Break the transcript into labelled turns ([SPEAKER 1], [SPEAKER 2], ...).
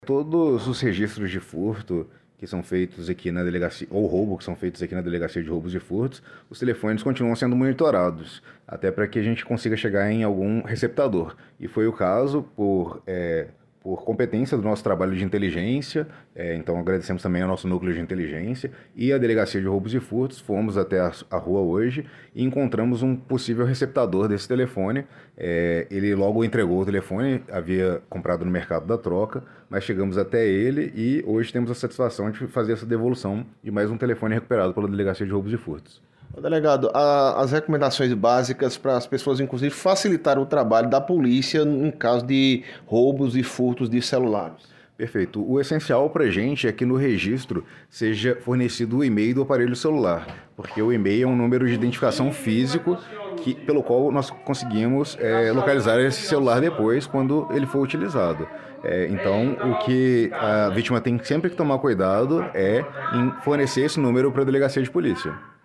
[SPEAKER 1] Todos os registros de furto que são feitos aqui na delegacia, ou roubo que são feitos aqui na delegacia de roubos e furtos, os telefones continuam sendo monitorados, até para que a gente consiga chegar em algum receptador. E foi o caso por competência do nosso trabalho de inteligência, então agradecemos também ao nosso núcleo de inteligência e a delegacia de roubos e furtos. Fomos até a rua hoje e encontramos um possível receptador desse telefone. Ele logo entregou o telefone, havia comprado no mercado da troca, mas chegamos até ele e hoje temos a satisfação de fazer essa devolução de mais um telefone recuperado pela delegacia de roubos e furtos.
[SPEAKER 2] Ô, delegado, as recomendações básicas para as pessoas, inclusive, facilitar o trabalho da polícia em caso de roubos e furtos de celulares.
[SPEAKER 1] Perfeito. O essencial para a gente é que no registro seja fornecido o e-mail do aparelho celular, porque o e-mail é um número de identificação físico pelo qual nós conseguimos localizar esse celular depois, quando ele for utilizado. Então, o que a vítima tem sempre que tomar cuidado é em fornecer esse número para a delegacia de polícia.